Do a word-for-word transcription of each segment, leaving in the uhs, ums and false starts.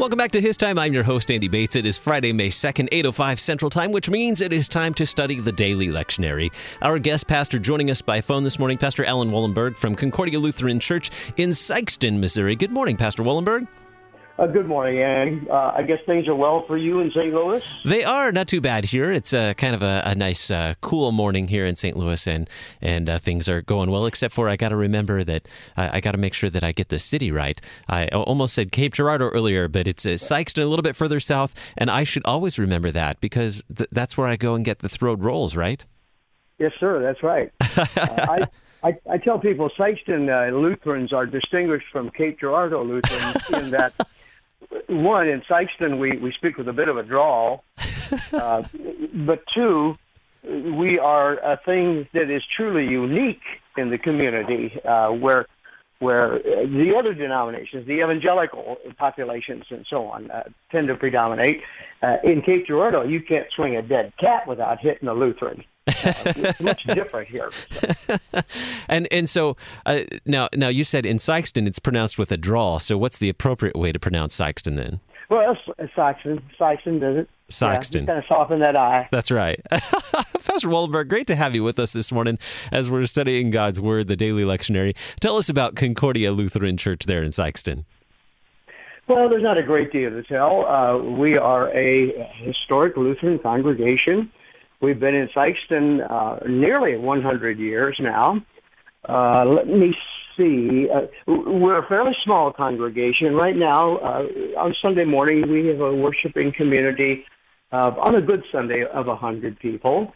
Welcome back to His Time. I'm your host, Andy Bates. It is Friday, May second, eight oh five Central Time, which means it is time to study the daily lectionary. Our guest pastor joining us by phone this morning, Pastor Alan Wollenberg from Concordia Lutheran Church in Sikeston, Missouri. Good morning, Pastor Wollenberg. Uh, good morning, Andy. Uh, I guess things are well for you in Saint Louis? They are. Not too bad here. It's a, kind of a, a nice, uh, cool morning here in Saint Louis, and and uh, things are going well, except for I got to remember that I, I got to make sure that I get the city right. I almost said Cape Girardeau earlier, but it's uh, Sikeston, a little bit further south, and I should always remember that because th- that's where I go and get the throwed rolls, right? Yes, sir. That's right. uh, I, I, I tell people Sikeston uh, Lutherans are distinguished from Cape Girardeau Lutherans in that, one, in Sikeston, we, we speak with a bit of a drawl, uh, but two, we are a thing that is truly unique in the community, uh, where where the other denominations, the evangelical populations and so on, uh, tend to predominate. Uh, in Cape Girardeau, you can't swing a dead cat without hitting a Lutheran. Uh, it's much different here. So. and and so uh, now now you said in Sikeston it's pronounced with a drawl. So what's the appropriate way to pronounce Sikeston then? Well, it's Sikeston. Sikeston does it. Sikeston. Yeah, kind of soften that I. That's right. Pastor Wollenberg, great to have you with us this morning as we're studying God's Word, the daily lectionary. Tell us about Concordia Lutheran Church there in Sikeston. Well, there's not a great deal to tell. Uh, we are a historic Lutheran congregation. We've been in Sikeston uh, nearly one hundred years now. Uh, let me see. Uh, we're a fairly small congregation. Right now, uh, on Sunday morning, we have a worshiping community uh, on a good Sunday of one hundred people.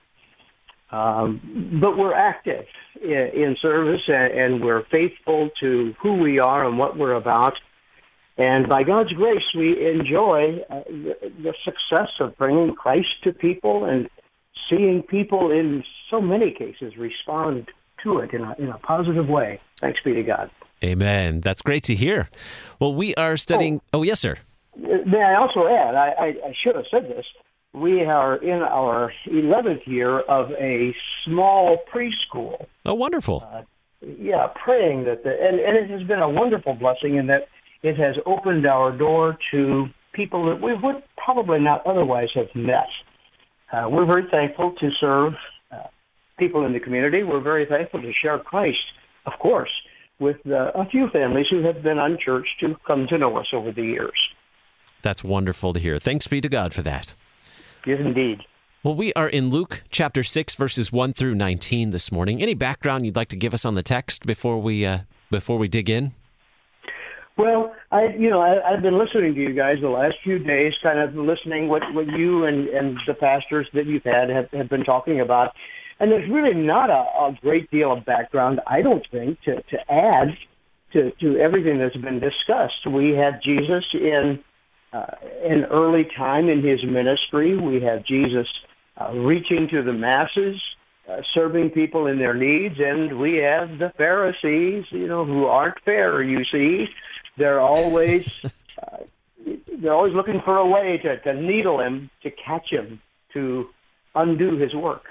Um, but we're active in, in service, and, and we're faithful to who we are and what we're about. And by God's grace, we enjoy uh, the, the success of bringing Christ to people and seeing people in so many cases respond to it in a, in a positive way. Thanks be to God. Amen. That's great to hear. Well, we are studying... Oh, oh yes, sir. May I also add, I, I, I should have said this, we are in our eleventh year of a small preschool. Oh, wonderful. Uh, yeah, praying that... The, and, and it has been a wonderful blessing in that it has opened our door to people that we would probably not otherwise have met. Uh, we're very thankful to serve uh, people in the community. We're very thankful to share Christ, of course, with uh, a few families who have been unchurched who come to know us over the years. That's wonderful to hear. Thanks be to God for that. Yes, indeed. Well, we are in Luke chapter six, verses one through nineteen this morning. Any background you'd like to give us on the text before we uh, before we dig in? Well, I, you know, I, I've been listening to you guys the last few days, kind of listening what, what you and, and the pastors that you've had have, have been talking about. And there's really not a, a great deal of background, I don't think, to, to add to, to everything that's been discussed. We have Jesus in uh, an early time in his ministry. We have Jesus uh, reaching to the masses, uh, serving people in their needs. And we have the Pharisees, you know, who aren't fair, you see. They're always uh, they're always looking for a way to, to needle him, to catch him, to undo his work.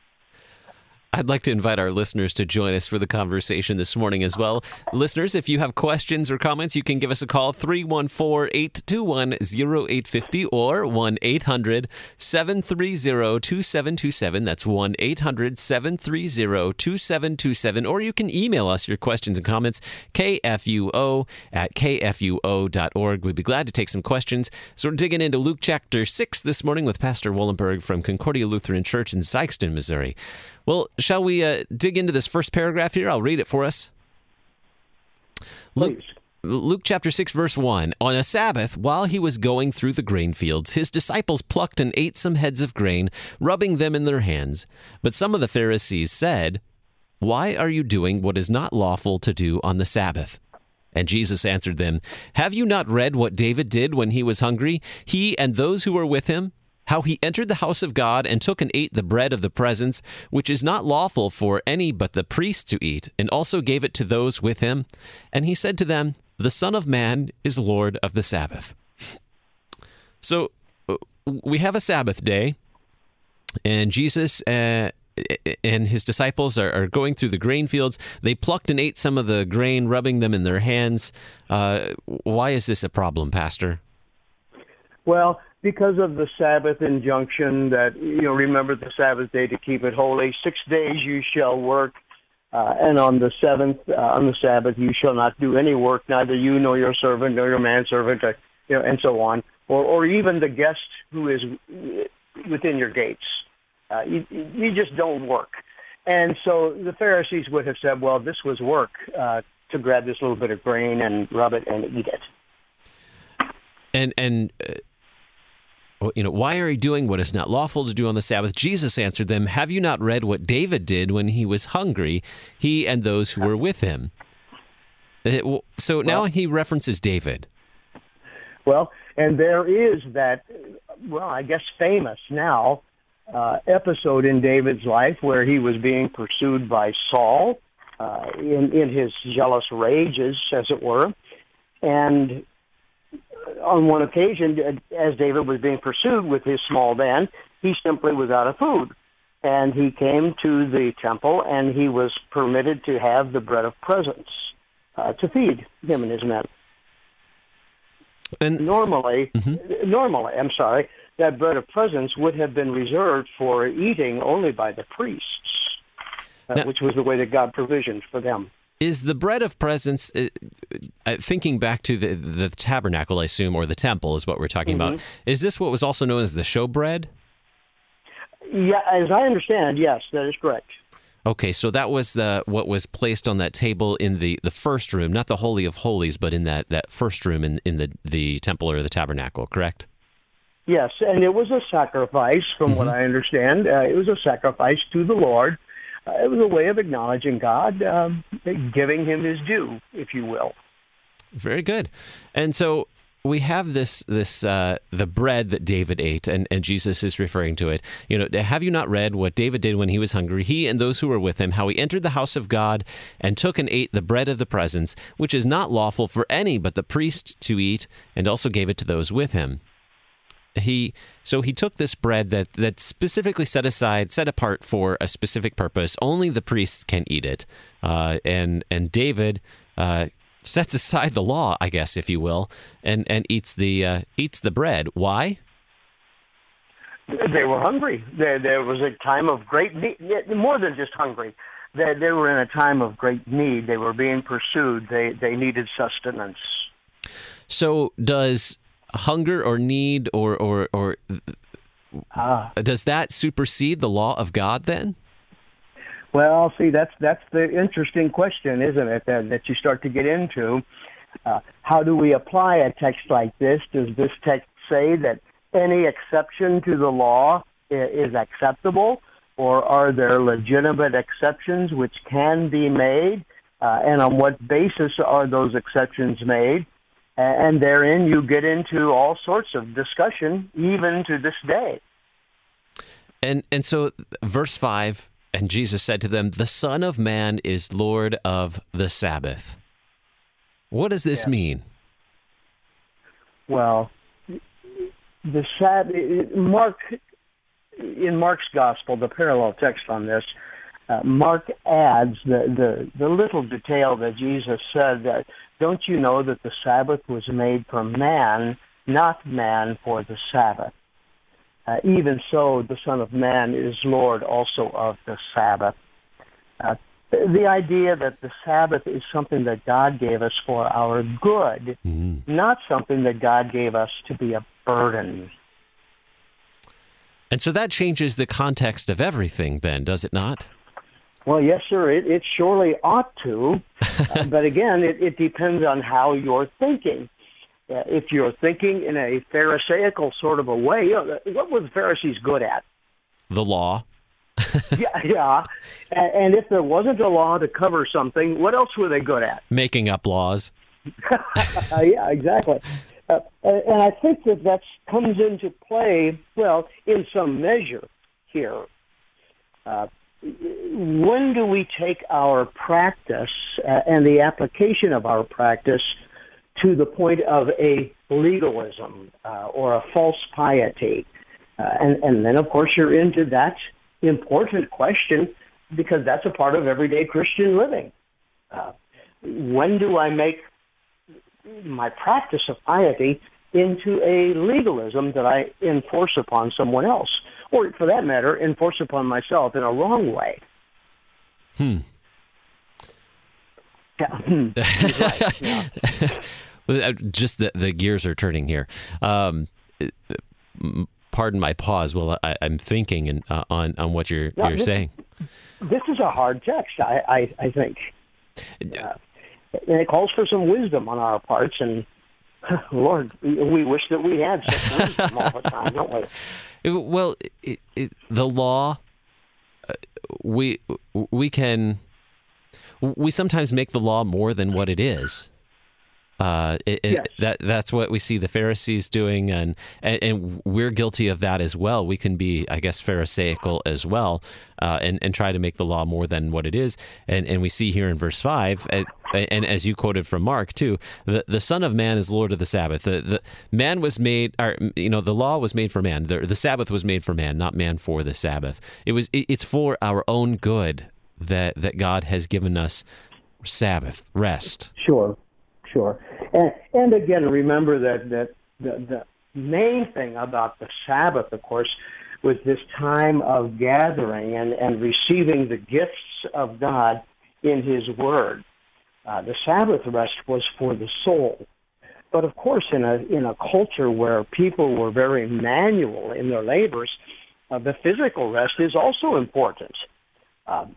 I'd like to invite our listeners to join us for the conversation this morning as well. Listeners, if you have questions or comments, you can give us a call, three one four, eight two one, zero eight five zero or one eight hundred, seven three zero, two seven two seven. That's one eight hundred, seven three zero, two seven two seven. Or you can email us your questions and comments, k f u o at k f u o dot org. We'd be glad to take some questions. So we're digging into Luke chapter six this morning with Pastor Wollenberg from Concordia Lutheran Church in Sikeston, Missouri. Well, shall we uh, dig into this first paragraph here? I'll read it for us. Luke, Luke chapter six, verse one. On a Sabbath, while he was going through the grain fields, his disciples plucked and ate some heads of grain, rubbing them in their hands. But some of the Pharisees said, "Why are you doing what is not lawful to do on the Sabbath?" And Jesus answered them, "Have you not read what David did when he was hungry, he and those who were with him? How he entered the house of God and took and ate the bread of the presence, which is not lawful for any but the priests to eat, and also gave it to those with him. And he said to them, the Son of Man is Lord of the Sabbath." So we have a Sabbath day, and Jesus uh, and his disciples are, are going through the grain fields. They plucked and ate some of the grain, rubbing them in their hands. Uh, why is this a problem, Pastor? Well, because of the Sabbath injunction that, you know, remember the Sabbath day to keep it holy. Six days you shall work, uh, and on the seventh, uh, on the Sabbath, you shall not do any work, neither you nor your servant nor your manservant, uh, you know, and so on, or, or even the guest who is within your gates. Uh, you, you just don't work. And so the Pharisees would have said, well, this was work uh, to grab this little bit of grain and rub it and eat it. And, and uh, you know, why are you doing what is not lawful to do on the Sabbath? Jesus answered them, have you not read what David did when he was hungry, he and those who were with him? It, so now well, he references David. Well, and there is that, well, I guess famous now, uh, episode in David's life where he was being pursued by Saul uh, in, in his jealous rages, as it were. And on one occasion, as David was being pursued with his small band, he simply was out of food. And he came to the temple, and he was permitted to have the bread of presence uh, to feed him and his men. And normally, mm-hmm. normally, I'm sorry, that bread of presence would have been reserved for eating only by the priests, uh, now, which was the way that God provisioned for them. Is the bread of presence, uh, uh, thinking back to the, the tabernacle, I assume, or the temple is what we're talking mm-hmm. about, is this what was also known as the showbread? Yeah, as I understand, yes, that is correct. Okay, so that was the what was placed on that table in the, the first room, not the Holy of Holies, but in that, that first room in, in the, the temple or the tabernacle, correct? Yes, and it was a sacrifice, from mm-hmm. what I understand. Uh, it was a sacrifice to the Lord. Uh, it was a way of acknowledging God, um, giving him his due, if you will. Very good. And so we have this this uh, the bread that David ate, and, and Jesus is referring to it. You know, have you not read what David did when he was hungry, he and those who were with him, how he entered the house of God and took and ate the bread of the presence, which is not lawful for any but the priest to eat, and also gave it to those with him. He so he took this bread that that specifically set aside, set apart for a specific purpose. Only the priests can eat it, uh, and and David uh, sets aside the law, I guess, if you will, and and eats the uh, eats the bread. Why? They were hungry. There there was a time of great need, more than just hungry. They they were in a time of great need. They were being pursued. They they needed sustenance. So does hunger or need or or or uh, does that supersede the law of God then? Well, see, that's that's the interesting question, isn't it, that, that you start to get into. Uh, how do we apply a text like this? Does this text say that any exception to the law is acceptable, or are there legitimate exceptions which can be made, uh, and on what basis are those exceptions made? And therein you get into all sorts of discussion, even to this day. And and so verse five, and Jesus said to them, the Son of Man is Lord of the Sabbath. What does this yeah. mean? Well, the Sabbath, Mark, in Mark's Gospel, the parallel text on this, uh, Mark adds the, the, the little detail that Jesus said that, don't you know that the Sabbath was made for man, not man for the Sabbath? Uh, even so, the Son of Man is Lord also of the Sabbath. Uh, the idea that the Sabbath is something that God gave us for our good, mm-hmm. not something that God gave us to be a burden. And so that changes the context of everything then, does it not? Well, yes, sir, it, it surely ought to, uh, but again, it, it depends on how you're thinking. Uh, if you're thinking in a Pharisaical sort of a way, you know, what were the Pharisees good at? The law. yeah, yeah, and, and if there wasn't a law to cover something, what else were they good at? Making up laws. yeah, exactly. Uh, and I think that that comes into play, well, in some measure here. Uh, when do we take our practice uh, and the application of our practice to the point of a legalism uh, or a false piety? Uh, and, and then, of course, you're into that important question because that's a part of everyday Christian living. Uh, when do I make my practice of piety into a legalism that I enforce upon someone else, or for that matter, enforce upon myself in a wrong way. Hmm. Yeah. Hmm. Right. Yeah. Just the, the gears are turning here. Um, pardon my pause while I, I'm thinking and, uh, on, on what you're, no, you're this, saying. This is a hard text, I, I, I think. Uh, and it calls for some wisdom on our parts, and Lord, we wish that we had such wisdom all the time, don't we? Well, it, it, the law, uh, we we can, we sometimes make the law more than what it is. Uh, it, yes. it, that that's what we see the Pharisees doing, and, and and we're guilty of that as well. We can be, I guess, Pharisaical as well, uh, and and try to make the law more than what it is. And and we see here in verse five, and, and as you quoted from Mark too, the the Son of Man is Lord of the Sabbath. The the man was made, or you know, the law was made for man. The the Sabbath was made for man, not man for the Sabbath. It was it, it's for our own good that that God has given us Sabbath rest. Sure. Sure. And, and again, remember that, that the, the main thing about the Sabbath, of course, was this time of gathering and, and receiving the gifts of God in His Word. Uh, the Sabbath rest was for the soul. But of course, in a in a culture where people were very manual in their labors, uh, the physical rest is also important. Uh,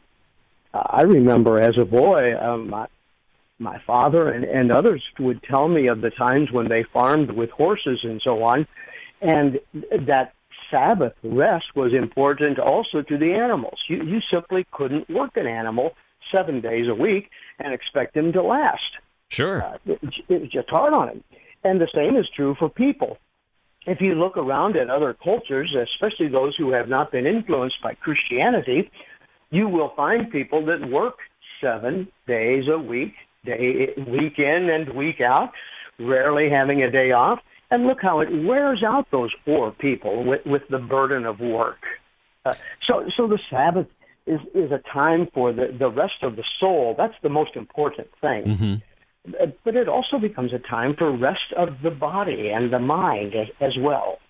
I remember as a boy, um, my, my father and, and others would tell me of the times when they farmed with horses and so on, and that Sabbath rest was important also to the animals. You, you simply couldn't work an animal seven days a week and expect him to last. Sure. Uh, it, it was just hard on him. And the same is true for people. If you look around at other cultures, especially those who have not been influenced by Christianity, you will find people that work seven days a week, day week in and week out, rarely having a day off. And look how it wears out those poor people with, with the burden of work. Uh, so, so the Sabbath is, is a time for the, the rest of the soul. That's the most important thing. Mm-hmm. Uh, but it also becomes a time for rest of the body and the mind as, as well.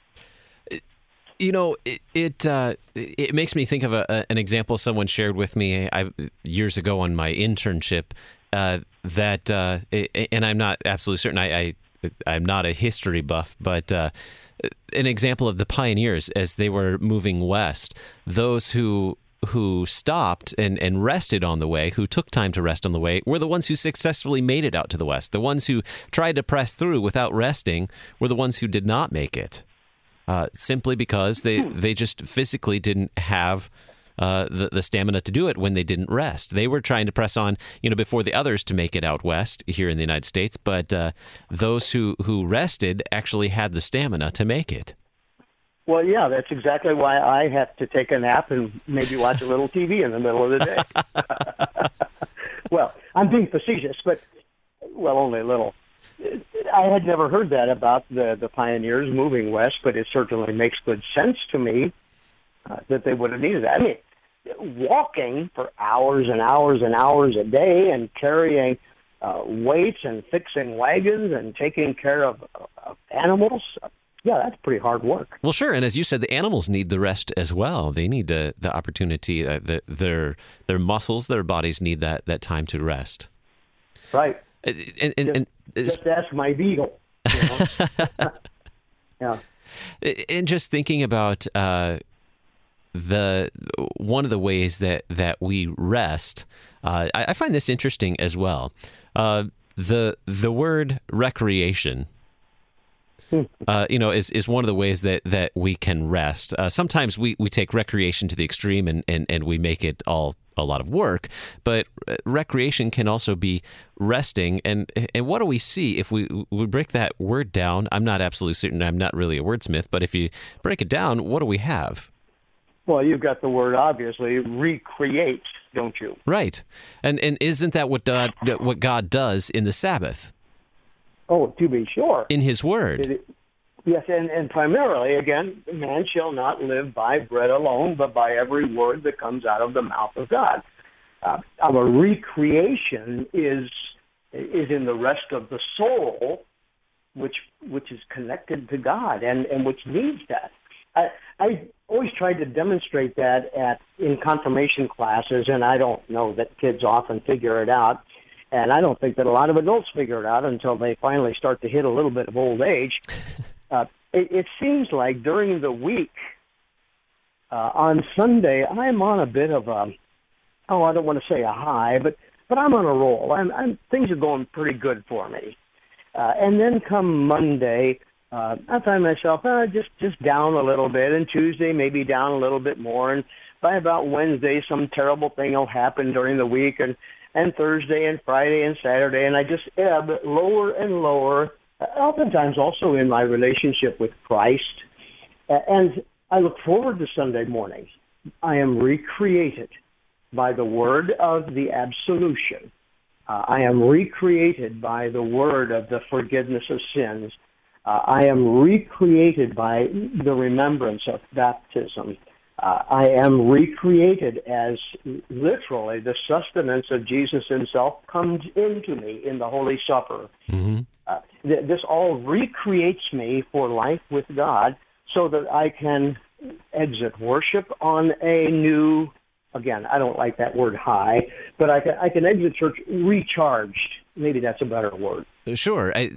You know, it it, uh, it makes me think of a, a, an example someone shared with me I, years ago on my internship. Uh, that uh, and I'm not absolutely certain. I, I I'm not a history buff, but uh, an example of the pioneers as they were moving west. Those who who stopped and, and rested on the way, who took time to rest on the way, were the ones who successfully made it out to the west. The ones who tried to press through without resting were the ones who did not make it. Uh, simply because they, they just physically didn't have uh, the, the stamina to do it when they didn't rest. They were trying to press on, you know, before the others to make it out west here in the United States, but uh, those who, who rested actually had the stamina to make it. Well, yeah, that's exactly why I have to take a nap and maybe watch a little T V in the middle of the day. Well, I'm being facetious, but, well, only a little. I had never heard that about the, the pioneers moving west, but it certainly makes good sense to me uh, that they would have needed that. I mean, walking for hours and hours and hours a day and carrying uh, weights and fixing wagons and taking care of, of animals, yeah, that's pretty hard work. Well, sure, and as you said, the animals need the rest as well. They need the, the opportunity, uh, the, their their muscles, their bodies need that, that time to rest. Right. And, and, and, and just, just ask my beagle. You know? Yeah. And just thinking about uh, the one of the ways that, that we rest, uh, I, I find this interesting as well. Uh, the the word recreation, uh, you know, is, is one of the ways that, that we can rest. Uh, sometimes we, we take recreation to the extreme and, and, and we make it all a lot of work, but recreation can also be resting. And and what do we see if we we break that word down? I'm not absolutely certain. I'm not really a wordsmith, but if you break it down, what do we have? Well, you've got the word, obviously, recreate, don't you? Right. And and isn't that what God, what God does in the Sabbath? Oh, to be sure. In His Word. It, yes, and, and primarily, again, man shall not live by bread alone, but by every word that comes out of the mouth of God. Uh, our recreation is is in the rest of the soul, which which is connected to God and, and which needs that. I, I always tried to demonstrate that at in confirmation classes, and I don't know that kids often figure it out. And I don't think that a lot of adults figure it out until they finally start to hit a little bit of old age. Uh, it, it seems like during the week, uh, on Sunday, I'm on a bit of a, oh, I don't want to say a high, but, but I'm on a roll. I'm, I'm, things are going pretty good for me. Uh, and then come Monday, uh, I find myself uh, just, just down a little bit, and Tuesday maybe down a little bit more, and by about Wednesday, some terrible thing will happen during the week, and and Thursday and Friday and Saturday, and I just ebb lower and lower, oftentimes also in my relationship with Christ. And I look forward to Sunday morning. I am recreated by the word of the absolution. Uh, I am recreated by the word of the forgiveness of sins. Uh, I am recreated by the remembrance of baptism. Uh, I am recreated as literally the sustenance of Jesus himself comes into me in the Holy Supper. Mm-hmm. Uh, th- this all recreates me for life with God so that I can exit worship on a new, again, I don't like that word high, but I can, I can exit church recharged. Maybe that's a better word. Sure. I-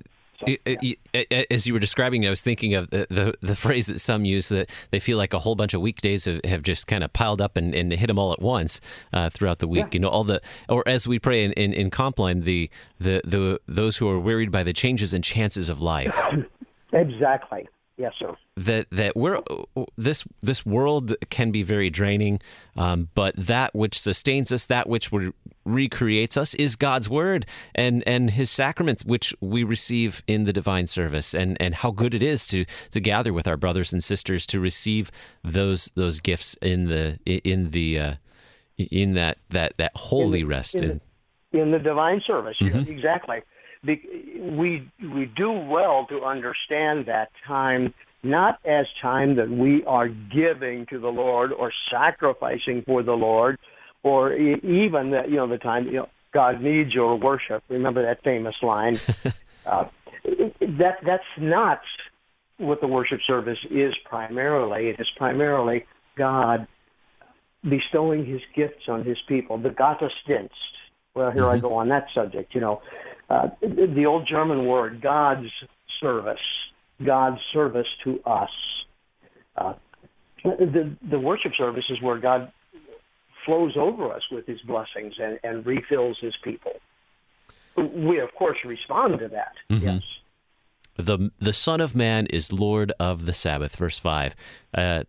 As you were describing, I was thinking of the, the the phrase that some use, that they feel like a whole bunch of weekdays have, have just kind of piled up and, and hit them all at once uh, throughout the week. Yeah. You know, all the, or as we pray in, in, in Compline, the, the the those who are wearied by the changes and chances of life. Exactly. Yes, sir. That that we're this this world can be very draining, um, but that which sustains us, that which re- recreates us, is God's word and and His sacraments, which we receive in the divine service. And, and how good it is to to gather with our brothers and sisters to receive those those gifts in the in the uh, in that that that holy in the, rest in, in, the, in the divine service. Mm-hmm. Yes, exactly. We we do well to understand that time not as time that we are giving to the Lord or sacrificing for the Lord, or even that, you know, the time, you know, God needs your worship. Remember that famous line. uh, that that's not what the worship service is primarily. It is primarily God bestowing His gifts on His people. The Gottesdienst. Well, here mm-hmm. I go on that subject. You know, uh, the old German word, God's service. God's service to us. Uh, the, the worship service is where God flows over us with His blessings and, and refills His people. We, of course, respond to that. Mm-hmm. Yes. The the Son of Man is Lord of the Sabbath. Verse five. Uh,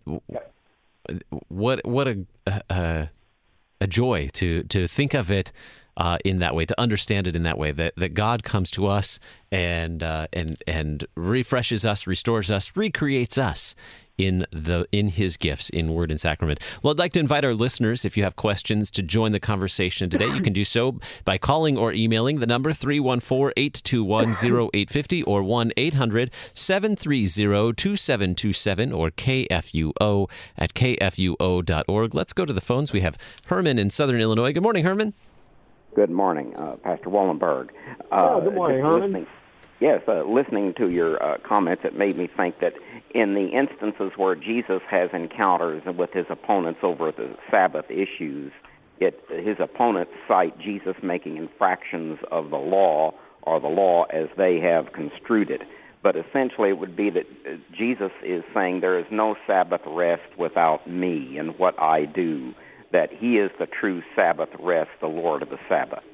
what what a a, a joy to to think of it uh, in that way, to understand it in that way. That that God comes to us and uh, and and refreshes us, restores us, recreates us in the in His gifts, in word and sacrament. Well, I'd like to invite our listeners, if you have questions, to join the conversation today. You can do so by calling or emailing the number three one four, eight two one, zero eight five zero or one eight hundred, seven three zero, two seven two seven or K F U O at K F U O dot org. Let's go to the phones. We have Herman in Southern Illinois. Good morning, Herman. Good morning, uh, Pastor Wallenberg. Uh, oh, good morning, Herman. Yes, uh, listening to your uh, comments, it made me think that in the instances where Jesus has encounters with his opponents over the Sabbath issues, it, his opponents cite Jesus making infractions of the law or the law as they have construed it. But essentially it would be that Jesus is saying there is no Sabbath rest without me and what I do, that he is the true Sabbath rest, the Lord of the Sabbath.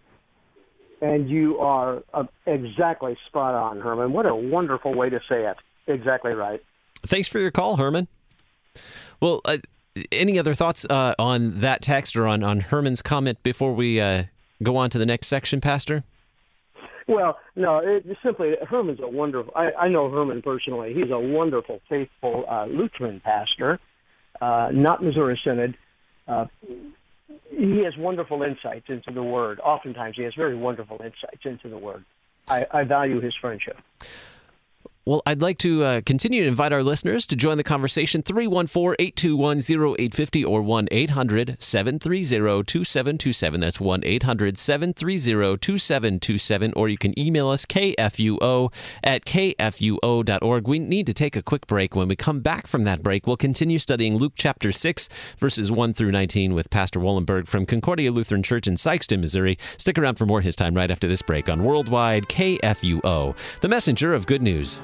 And you are uh, exactly spot on, Herman. What a wonderful way to say it. Exactly right. Thanks for your call, Herman. Well, uh, any other thoughts uh, on that text or on, on Herman's comment before we uh, go on to the next section, Pastor? Well, no, it, simply, Herman's a wonderful, I, I know Herman personally. He's a wonderful, faithful uh, Lutheran pastor, uh, not Missouri Synod. Uh, he has wonderful insights into the Word. Oftentimes he has very wonderful insights into the Word. I, I value his friendship. Well, I'd like to uh, continue to invite our listeners to join the conversation. three one four, eight two one, zero eight five zero or one eight hundred, seven three zero, two seven two seven. That's one eight hundred, seven three zero, two seven two seven. Or you can email us, k f u o at k f u o dot org. We need to take a quick break. When we come back from that break, we'll continue studying Luke chapter six, verses one through nineteen with Pastor Wollenberg from Concordia Lutheran Church in Sikeston, Missouri. Stick around for more His Time right after this break on Worldwide K F U O, the messenger of good news.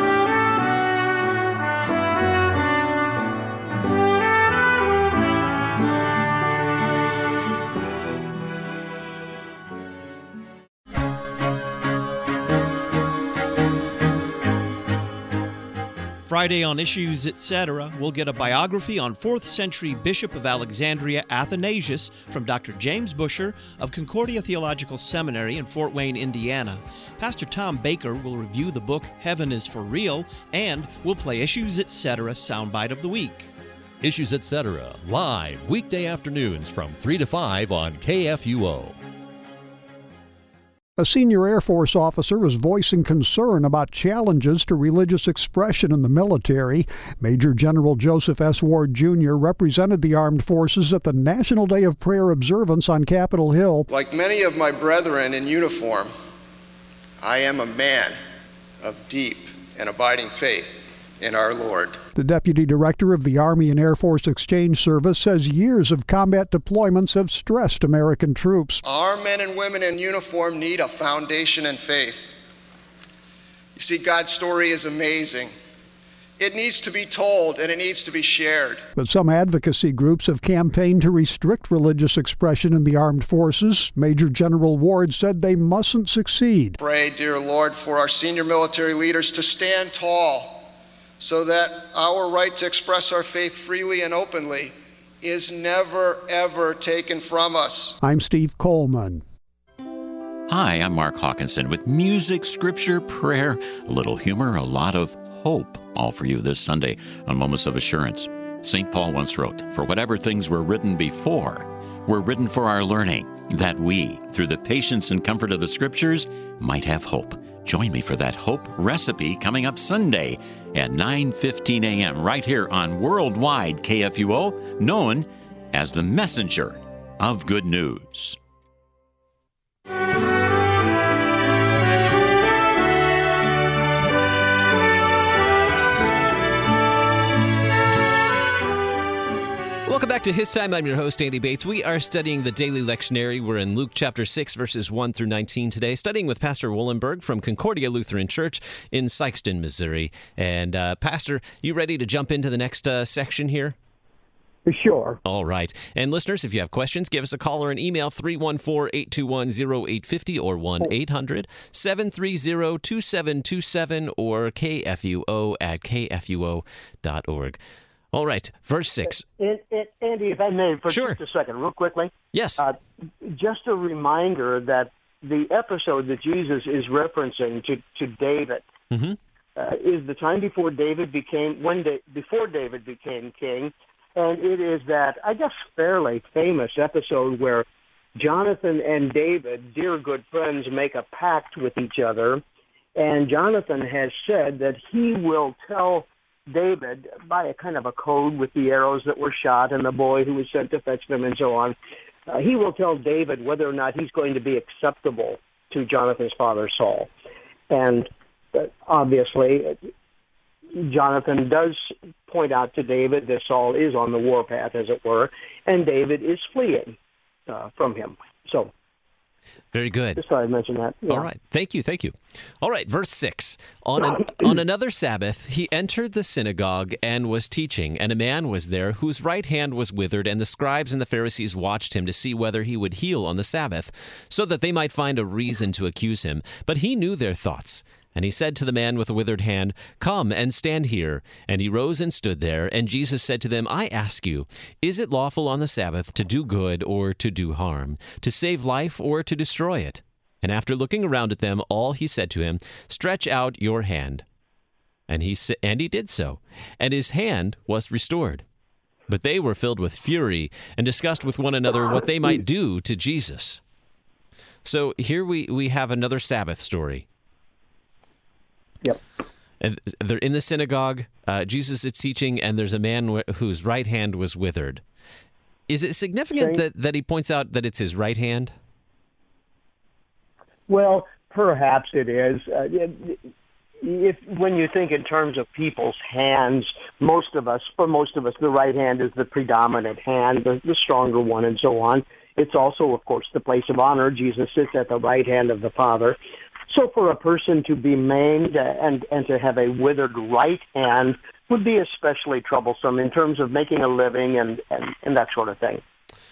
Friday on Issues, et cetera, we'll get a biography on fourth century Bishop of Alexandria, Athanasius, from Doctor James Busher of Concordia Theological Seminary in Fort Wayne, Indiana. Pastor Tom Baker will review the book Heaven is for Real, and we'll play Issues, et cetera soundbite of the week. Issues, et cetera, live weekday afternoons from three to five on K F U O. A senior Air Force officer is voicing concern about challenges to religious expression in the military. Major General Joseph S. Ward Junior represented the armed forces at the National Day of Prayer observance on Capitol Hill. Like many of my brethren in uniform, I am a man of deep and abiding faith in our Lord. The Deputy Director of the Army and Air Force Exchange Service says years of combat deployments have stressed American troops. Our men and women in uniform need a foundation in faith. You see, God's story is amazing. It needs to be told and it needs to be shared. But some advocacy groups have campaigned to restrict religious expression in the armed forces. Major General Ward said they mustn't succeed. Pray, dear Lord, for our senior military leaders to stand tall, so that our right to express our faith freely and openly is never, ever taken from us. I'm Steve Coleman. Hi, I'm Mark Hawkinson with music, scripture, prayer, a little humor, a lot of hope, all for you this Sunday on Moments of Assurance. Saint Paul once wrote, "For whatever things were written before were written for our learning, that we, through the patience and comfort of the Scriptures, might have hope." Join me for that hope recipe coming up Sunday at nine fifteen a.m. right here on Worldwide K F U O, known as the messenger of good news. Welcome back to His Time. I'm your host, Andy Bates. We are studying the Daily Lectionary. We're in Luke chapter six, verses one through nineteen today, studying with Pastor Wollenberg from Concordia Lutheran Church in Sikeston, Missouri. And uh, Pastor, you ready to jump into the next uh, section here? Sure. All right. And listeners, if you have questions, give us a call or an email, three one four, eight two one, zero eight five zero or one eight hundred, seven three zero, two seven two seven or K F U O at k f u o dot org. All right, verse six. And, and, Andy, if I may, for sure. just a second, real quickly. Yes. Uh, just a reminder that the episode that Jesus is referencing to, to David mm-hmm. uh, is the time before David became, when da- before David became king, and it is that, I guess, fairly famous episode where Jonathan and David, dear good friends, make a pact with each other, and Jonathan has said that he will tell David, by a kind of a code with the arrows that were shot and the boy who was sent to fetch them and so on, uh, he will tell David whether or not he's going to be acceptable to Jonathan's father, Saul. And uh, obviously, Jonathan does point out to David that Saul is on the warpath, as it were, and David is fleeing uh, from him. So, very good. Just thought I'd mention that. Yeah. All right. Thank you. Thank you. All right. Verse six. On an, on another Sabbath, he entered the synagogue and was teaching, and a man was there whose right hand was withered, and the scribes and the Pharisees watched him to see whether he would heal on the Sabbath, so that they might find a reason to accuse him. But he knew their thoughts. And he said to the man with the withered hand, "Come and stand here." And he rose and stood there. And Jesus said to them, "I ask you, is it lawful on the Sabbath to do good or to do harm, to save life or to destroy it?" And after looking around at them all, he said to him, "Stretch out your hand." And he sa- and he did so, and his hand was restored. But they were filled with fury and discussed with one another what they might do to Jesus. So here we, we have another Sabbath story. Yep. And they're in the synagogue. Uh, Jesus is teaching, and there's a man wh- whose right hand was withered. Is it significant Okay. that, that he points out that it's his right hand? Well, perhaps it is. Uh, it, if when you think in terms of people's hands, most of us, for most of us, the right hand is the predominant hand, the, the stronger one, and so on. It's also, of course, the place of honor. Jesus sits at the right hand of the Father. So for a person to be maimed and, and to have a withered right hand would be especially troublesome in terms of making a living and, and, and that sort of thing.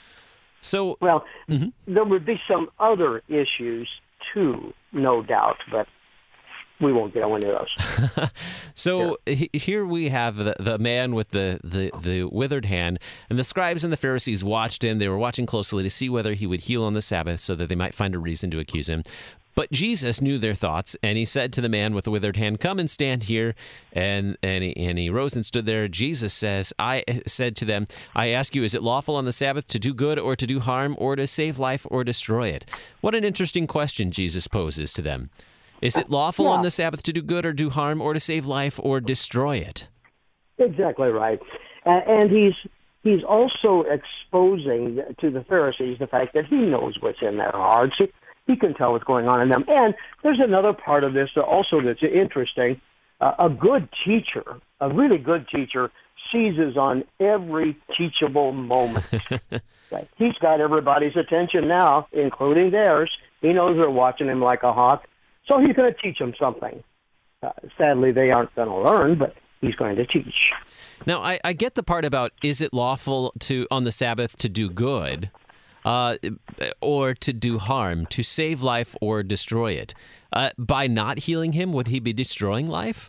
So, Well, Mhm. there would be some other issues too, no doubt, but we won't go into those. so he- here we have the, the man with the, the, the withered hand, and the scribes and the Pharisees watched him. They were watching closely to see whether he would heal on the Sabbath so that they might find a reason to accuse him. But Jesus knew their thoughts, and he said to the man with the withered hand, "Come and stand here." And and he, and he rose and stood there. Jesus says, "I said to them, I ask you, is it lawful on the Sabbath to do good or to do harm or to save life or destroy it?" What an interesting question Jesus poses to them. Is it lawful Yeah. on the Sabbath to do good or do harm or to save life or destroy it? Exactly right. Uh, and he's he's also exposing to the Pharisees the fact that he knows what's in their hearts. He, he can tell what's going on in them. And there's another part of this also that's interesting. Uh, a good teacher, a really good teacher, seizes on every teachable moment. Right. He's got everybody's attention now, including theirs. He knows they're watching him like a hawk, so he's going to teach them something. Uh, sadly, they aren't going to learn, but he's going to teach. Now, I, I get the part about is it lawful to on the Sabbath to do good uh, or to do harm, to save life or destroy it. Uh, by not healing him, would he be destroying life?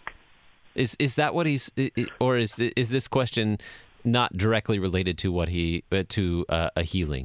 Is is that what he's, or is is this question not directly related to what he uh, to uh, a healing?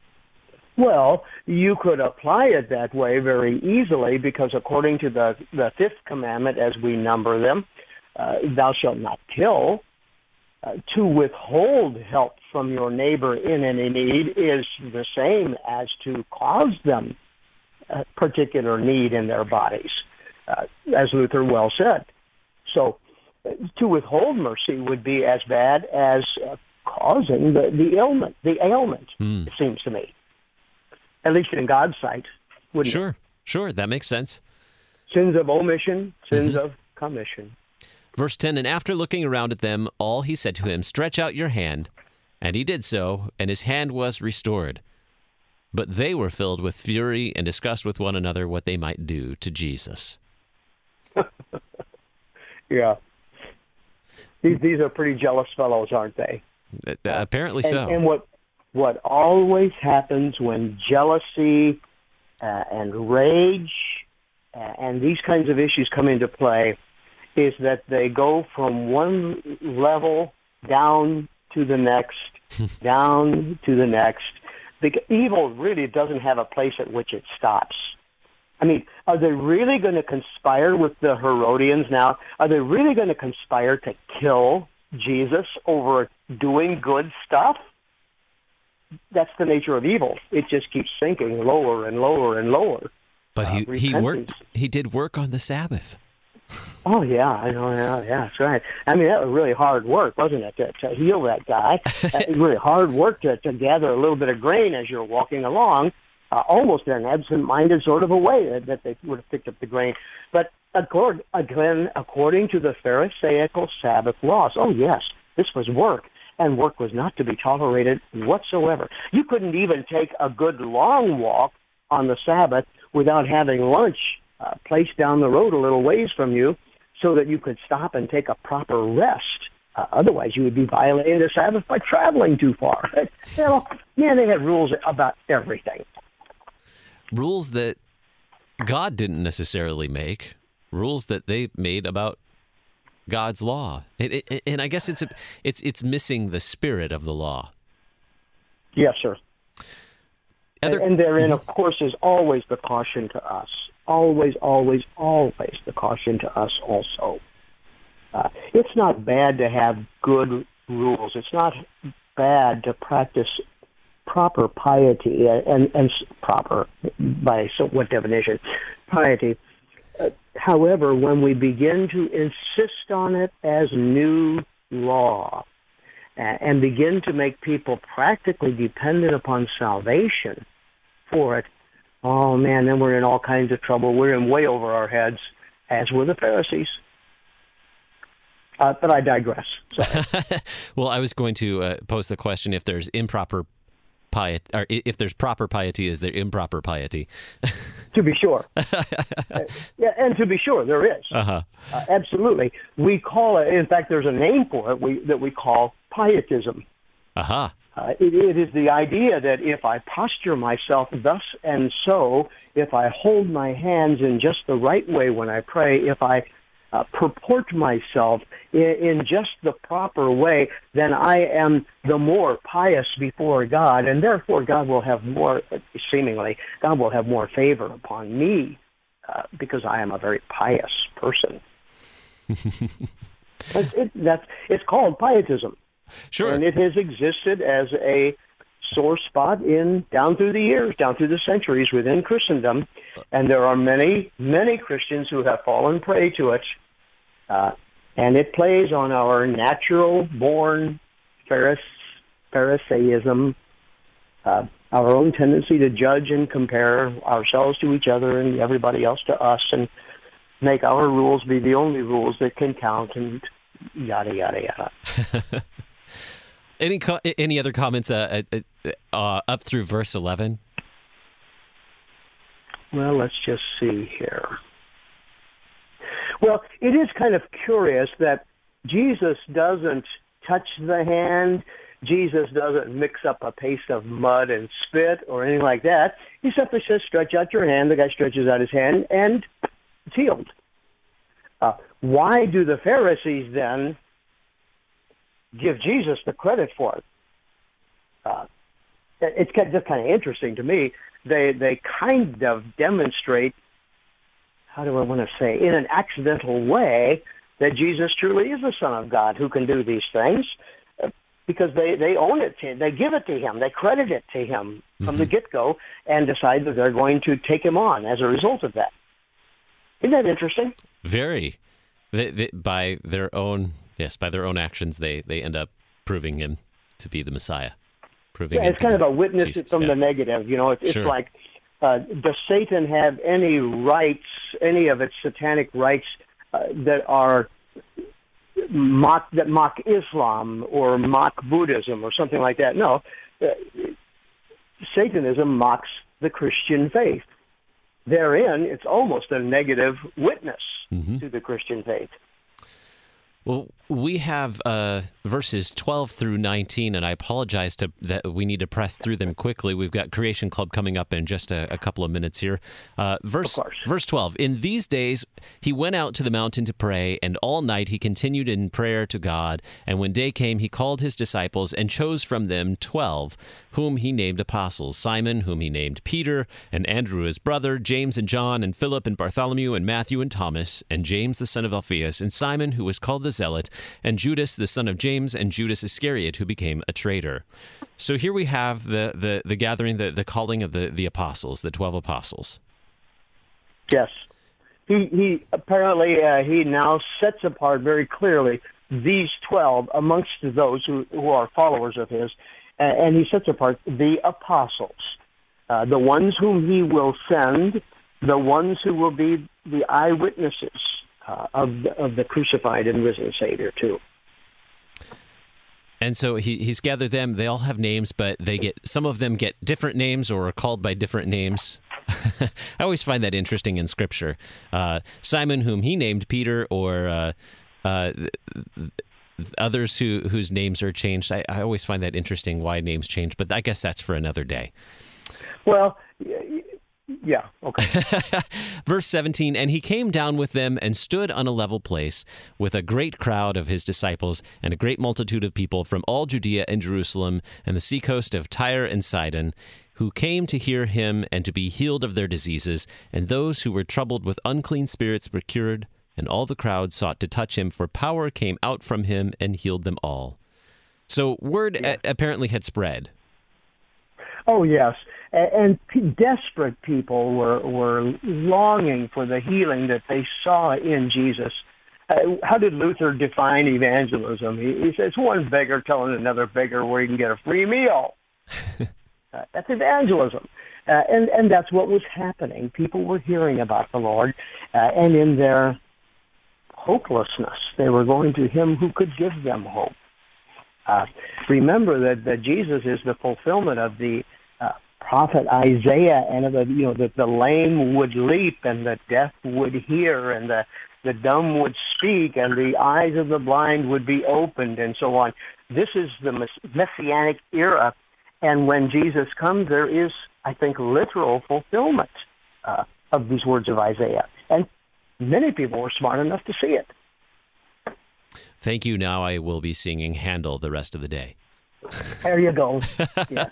Well, you could apply it that way very easily because according to the, the fifth commandment, as we number them, uh, thou shalt not kill. Uh, to withhold help from your neighbor in any need is the same as to cause them a particular need in their bodies, uh, as Luther well said. So uh, to withhold mercy would be as bad as uh, causing the, the ailment, the ailment, Mm. it seems to me. At least in God's sight, wouldn't Sure, it? sure, that makes sense. Sins of omission, sins Mm-hmm. of commission. Verse ten, and after looking around at them all, he said to him, "Stretch out your hand." And he did so, and his hand was restored. But they were filled with fury and discussed with one another what they might do to Jesus. Yeah. These these are pretty jealous fellows, aren't they? Uh, apparently And, so. and what what always happens when jealousy uh, and rage uh, and these kinds of issues come into play is that they go from one level down to the next, down to the next. Because evil really doesn't have a place at which it stops. I mean, are they really going to conspire with the Herodians now? Are they really going to conspire to kill Jesus over doing good stuff? That's the nature of evil. It just keeps sinking lower and lower and lower. But he, uh, he repentance. worked. He did work on the Sabbath. Oh, yeah, I know, yeah, yeah, that's right. I mean, that was really hard work, wasn't it, to, to heal that guy? uh, it was really hard work to, to gather a little bit of grain as you're walking along, uh, almost in an absent-minded sort of a way that, that they would have picked up the grain. But accord, again, according to the Pharisaical Sabbath laws, oh, yes, this was work, and work was not to be tolerated whatsoever. You couldn't even take a good long walk on the Sabbath without having lunch Uh, placed down the road a little ways from you so that you could stop and take a proper rest. Uh, otherwise, you would be violating the Sabbath by traveling too far. You know, yeah, they had rules about everything. Rules that God didn't necessarily make. Rules that they made about God's law. It, it, and I guess it's a, it's it's missing the spirit of the law. Yes, sir. Other- and, and therein, of course, is always the caution to us. Always, always, always the caution to us also. Uh, it's not bad to have good rules. It's not bad to practice proper piety and, and proper, by so what definition? Piety. Uh, however, when we begin to insist on it as new law and begin to make people practically dependent upon salvation for it, oh man, then we're in all kinds of trouble. We're in way over our heads, as were the Pharisees. Uh, but I digress. Well, I was going to uh, pose the question: if there's improper piety, or if there's proper piety, is there improper piety? To be sure, uh, yeah, and to be sure, there is. Uh-huh. Uh, absolutely, we call it. In fact, there's a name for it we, that we call pietism. Uh-huh. Uh, it, it is the idea that if I posture myself thus and so, if I hold my hands in just the right way when I pray, if I uh, purport myself in, in just the proper way, then I am the more pious before God, and therefore God will have more, seemingly, God will have more favor upon me uh, because I am a very pious person. it's, it, that's, it's called pietism. Sure. And it has existed as a sore spot in down through the years, down through the centuries within Christendom. And there are many, many Christians who have fallen prey to it. Uh, and it plays on our natural-born Pharise- Pharisaism, uh, our own tendency to judge and compare ourselves to each other and everybody else to us, and make our rules be the only rules that can count, and yada, yada, yada. Any co- any other comments uh, uh, uh, up through verse eleven? Well, let's just see here. Well, it is kind of curious that Jesus doesn't touch the hand. Jesus doesn't mix up a paste of mud and spit or anything like that. He simply says, stretch out your hand. The guy stretches out his hand, and it's healed. Uh, why do the Pharisees then give Jesus the credit for it? Uh, it's just kind of interesting to me. They they kind of demonstrate, how do I want to say, in an accidental way, that Jesus truly is the Son of God who can do these things, uh, because they, they own it to him. They give it to him. They credit it to him from mm-hmm. the get-go, and decide that they're going to take him on as a result of that. Isn't that interesting? Very. They, they, by their own... Yes, by their own actions, they, they end up proving him to be the Messiah. Proving yeah, it's kind of a witness Jesus, from yeah. the negative. You know, it's, it's sure. like, uh, does Satan have any rights, any of its satanic rights uh, that are mock that mock Islam or mock Buddhism or something like that? No, uh, Satanism mocks the Christian faith. Therein, it's almost a negative witness mm-hmm. to the Christian faith. Well, we have uh, verses twelve through nineteen, and I apologize to, that we need to press through them quickly. We've got Creation Club coming up in just a, a couple of minutes here. Uh, verse, verse twelve, in these days he went out to the mountain to pray, and all night he continued in prayer to God. And when day came, he called his disciples and chose from them twelve, whom he named apostles, Simon, whom he named Peter, and Andrew his brother, James and John, and Philip and Bartholomew, and Matthew and Thomas, and James the son of Alphaeus, and Simon, who was called the Zealot, and Judas the son of James, and Judas Iscariot, who became a traitor. So here we have the the, the gathering, the, the calling of the, the apostles, the twelve apostles. Yes. He, he apparently, uh, he now sets apart very clearly these twelve amongst those who, who are followers of his, and he sets apart the apostles, uh, the ones whom he will send, the ones who will be the eyewitnesses uh, of, the, of the crucified and risen Savior, too. And so he, he's gathered them. They all have names, but they get some of them get different names or are called by different names. I always find that interesting in Scripture. Uh, Simon, whom he named Peter, or uh, uh, others who whose names are changed. I, I always find that interesting why names change, but I guess that's for another day. Well, yeah, okay. Verse seventeen, and he came down with them and stood on a level place with a great crowd of his disciples and a great multitude of people from all Judea and Jerusalem and the seacoast of Tyre and Sidon, who came to hear him and to be healed of their diseases. And those who were troubled with unclean spirits were cured, and all the crowd sought to touch him, for power came out from him and healed them all. So word yeah. a- apparently had spread. Oh, yes. and desperate people were were longing for the healing that they saw in Jesus. Uh, how did Luther define evangelism? He, he says one beggar telling another beggar where he can get a free meal. uh, that's evangelism, uh, and and that's what was happening. People were hearing about the Lord, uh, and in their hopelessness, they were going to Him who could give them hope. Uh, remember that, that Jesus is the fulfillment of the uh, prophet Isaiah, and of the, you know that the lame would leap, and the deaf would hear, and the the dumb would speak, and the eyes of the blind would be opened, and so on. This is the messianic era, and when Jesus comes, there is, I think, literal fulfillment uh, of these words of Isaiah, and many people were smart enough to see it. Thank you. Now I will be singing Handel the rest of the day. There you go. Yes.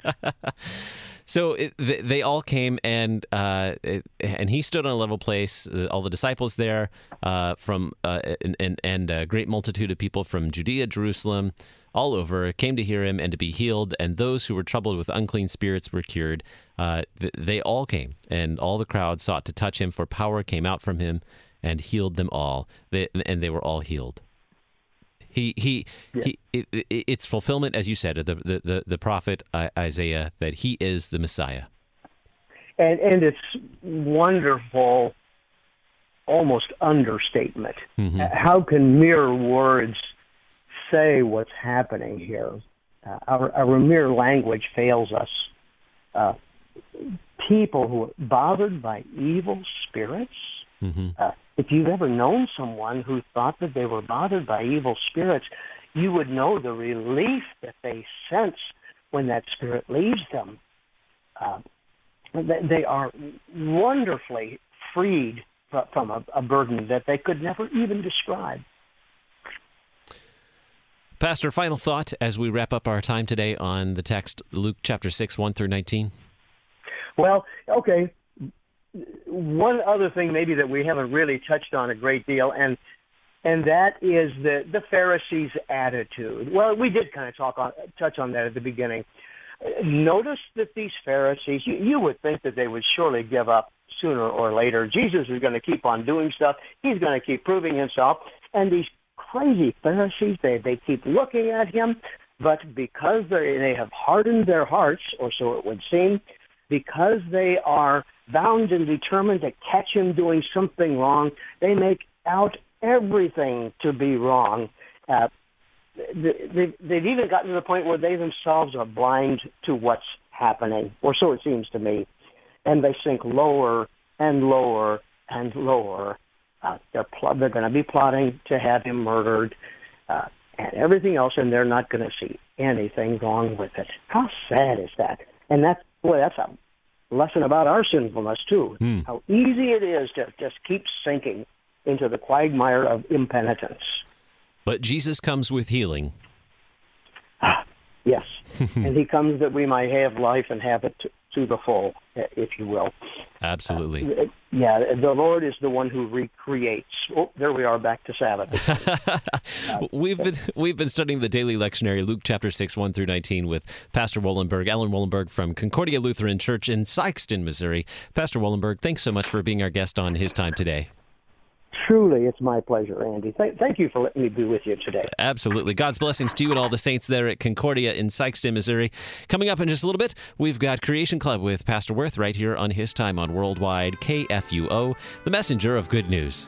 So it, they all came, and uh, it, and he stood on a level place. All the disciples there, uh, from uh, and and, and a great multitude of people from Judea, Jerusalem, all over, came to hear him and to be healed. And those who were troubled with unclean spirits were cured. Uh, they all came, and all the crowd sought to touch him, for power came out from him and healed them all. They, and they were all healed. He he yeah. he. It, it, it's fulfillment, as you said, of the the the, the prophet Isaiah, that he is the Messiah. And and it's wonderful, almost understatement. Mm-hmm. How can mere words say what's happening here? Uh, our our mere language fails us. Uh, people who are bothered by evil spirits. Mm-hmm. Uh, if you've ever known someone who thought that they were bothered by evil spirits, you would know the relief that they sense when that spirit leaves them. Uh, they are wonderfully freed from a, a burden that they could never even describe. Pastor, final thought as we wrap up our time today on the text, Luke chapter six, one through nineteen. Well, okay. One other thing maybe that we haven't really touched on a great deal, and and that is the, the Pharisees' attitude. Well, we did kind of talk on, touch on that at the beginning. Notice that these Pharisees, you, you would think that they would surely give up sooner or later. Jesus is going to keep on doing stuff. He's going to keep proving himself. And these crazy Pharisees, they, they keep looking at him, but because they, they have hardened their hearts, or so it would seem, because they are bound and determined to catch him doing something wrong, they make out everything to be wrong. Uh, they, they've even gotten to the point where they themselves are blind to what's happening, or so it seems to me. And they sink lower and lower and lower. Uh, they're pl- they're going to be plotting to have him murdered uh, and everything else, and they're not going to see anything wrong with it. How sad is that? And that's, boy, that's a lesson about our sinfulness, too. Hmm. How easy it is to just keep sinking into the quagmire of impenitence. But Jesus comes with healing. Ah, yes. And he comes that we might have life and have it to, to the full, if you will. Absolutely. Uh, yeah, the Lord is the one who recreates. Oh, there we are, back to Sabbath. uh, we've been we've been studying the daily lectionary, Luke chapter six, one through nineteen, with Pastor Wollenberg, Alan Wollenberg from Concordia Lutheran Church in Sikeston, Missouri. Pastor Wollenberg, thanks so much for being our guest on His Time Today. Truly, it's my pleasure, Andy. Th- thank you for letting me be with you today. Absolutely. God's blessings to you and all the saints there at Concordia in Sikeston, Missouri. Coming up in just a little bit, we've got Creation Club with Pastor Wirth right here on His Time on Worldwide K F U O, the messenger of good news.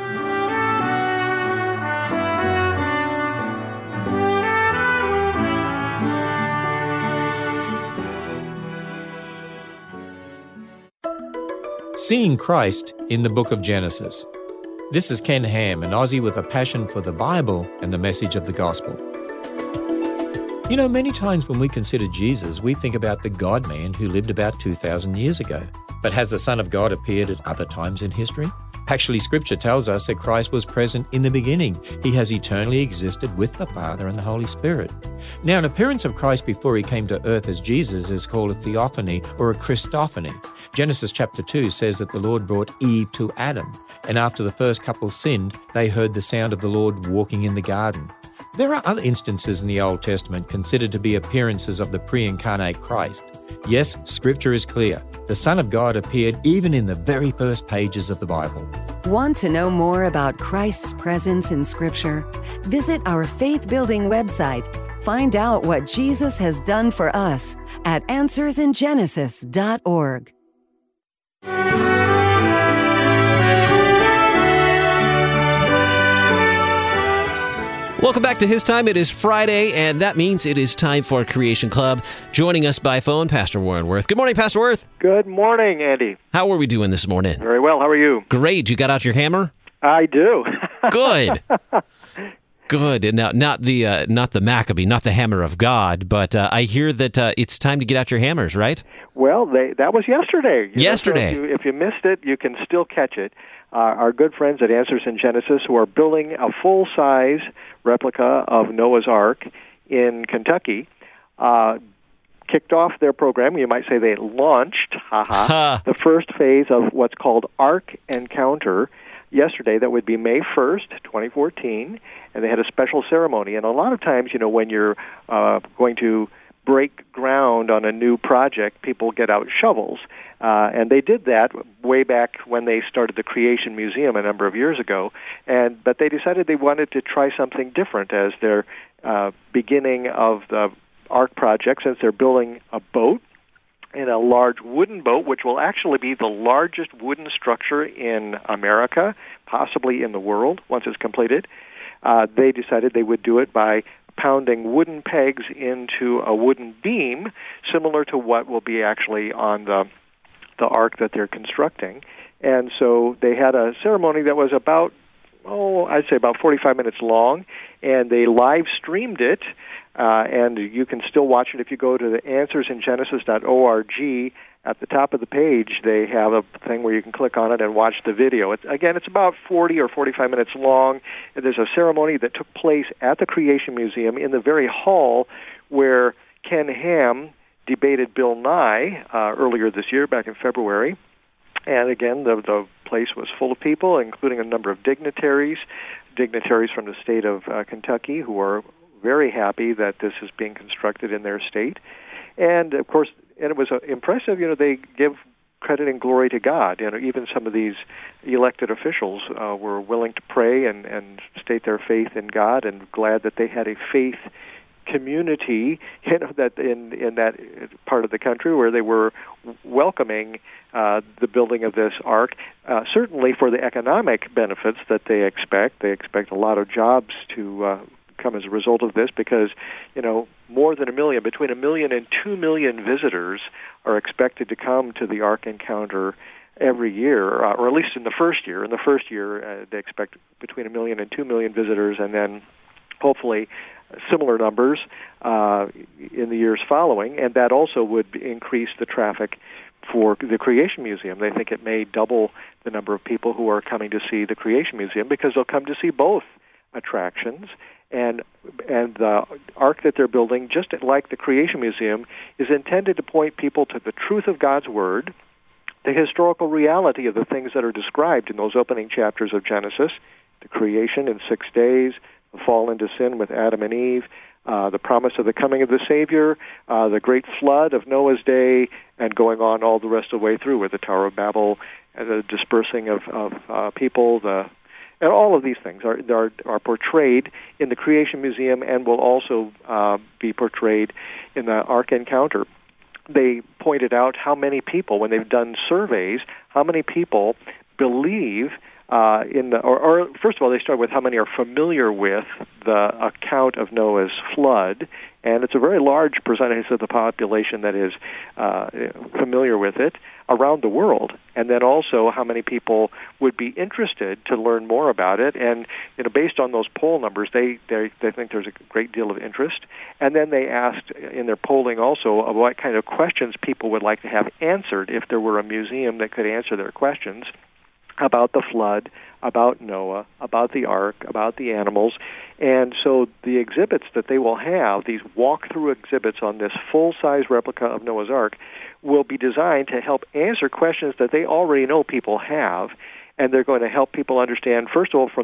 Seeing Christ in the Book of Genesis. This is Ken Ham, an Aussie with a passion for the Bible and the message of the gospel. You know, many times when we consider Jesus, we think about the God-man who lived about two thousand years ago. But has the Son of God appeared at other times in history? Actually, Scripture tells us that Christ was present in the beginning. He has eternally existed with the Father and the Holy Spirit. Now, an appearance of Christ before he came to earth as Jesus is called a theophany or a Christophany. Genesis chapter two says that the Lord brought Eve to Adam, and after the first couple sinned, they heard the sound of the Lord walking in the garden. There are other instances in the Old Testament considered to be appearances of the pre-incarnate Christ. Yes, Scripture is clear. The Son of God appeared even in the very first pages of the Bible. Want to know more about Christ's presence in Scripture? Visit our faith-building website. Find out what Jesus has done for us at answers in genesis dot org. Welcome back to His Time. It is Friday, and that means it is time for Creation Club. Joining us by phone, Pastor Warren Worth. Good morning, Pastor Worth. Good morning, Andy. How are we doing this morning? Very well. How are you? Great. You got out your hammer? I do. Good. Good. And now, not the uh, not the Maccabee, not the hammer of God, but uh, I hear that uh, it's time to get out your hammers, right? Well, they, that was yesterday. You yesterday. Know, so if, you, if you missed it, you can still catch it. Uh, our good friends at Answers in Genesis, who are building a full-size replica of Noah's Ark in Kentucky, uh, kicked off their program. You might say they launched, haha, the first phase of what's called Ark Encounter yesterday. That would be May first, twenty fourteen, and they had a special ceremony. And a lot of times, you know, when you're uh, going to break ground on a new project, people get out shovels. Uh, and they did that way back when they started the Creation Museum a number of years ago. And but they decided they wanted to try something different as their uh, beginning of the Ark project, since they're building a boat, and a large wooden boat, which will actually be the largest wooden structure in America, possibly in the world, once it's completed. Uh, they decided they would do it by pounding wooden pegs into a wooden beam, similar to what will be actually on the the ark that they're constructing. And so they had a ceremony that was about, oh, I'd say about forty-five minutes long, and they live streamed it, uh, and you can still watch it if you go to the answers in genesis dot org. At the top of the page, they have a thing where you can click on it and watch the video. It's, again, it's about forty or forty-five minutes long. And there's a ceremony that took place at the Creation Museum in the very hall where Ken Ham debated Bill Nye uh, earlier this year, back in February. And again, the, the place was full of people, including a number of dignitaries, dignitaries from the state of uh, Kentucky, who are very happy that this is being constructed in their state. And, of course, and it was uh, impressive, you know, they give credit and glory to God. You know, even some of these elected officials uh, were willing to pray and, and state their faith in God, and glad that they had a faith community, you know, that in in that part of the country where they were welcoming uh, the building of this ark. Uh, certainly for the economic benefits that they expect, they expect a lot of jobs to uh, come as a result of this, because you know more than a million, between a million and two million visitors are expected to come to the Ark Encounter every year, uh, or at least in the first year. In the first year, uh, they expect between a million and two million visitors, and then hopefully similar numbers uh, in the years following, and that also would increase the traffic for the Creation Museum. They think it may double the number of people who are coming to see the Creation Museum, because they'll come to see both attractions. And and the ark that they're building, just like the Creation Museum, is intended to point people to the truth of God's Word, the historical reality of the things that are described in those opening chapters of Genesis, the creation in six days, the fall into sin with Adam and Eve, uh, the promise of the coming of the Savior, uh, the great flood of Noah's day, and going on all the rest of the way through with the Tower of Babel, and the dispersing of, of uh, people, the and all of these things are, are are portrayed in the Creation Museum, and will also uh, be portrayed in the Ark Encounter. They pointed out how many people, when they've done surveys, how many people believe uh, in the, or, or first of all, they start with how many are familiar with the account of Noah's flood, and it's a very large percentage of the population that is uh, familiar with it around the world. And then also how many people would be interested to learn more about it. And you know, based on those poll numbers, they, they they think there's a great deal of interest. And then they asked in their polling also of what kind of questions people would like to have answered if there were a museum that could answer their questions about the flood, about Noah, about the ark, about the animals. And so the exhibits that they will have, these walk-through exhibits on this full-size replica of Noah's Ark, will be designed to help answer questions that they already know people have. And they're going to help people understand, first of all, from the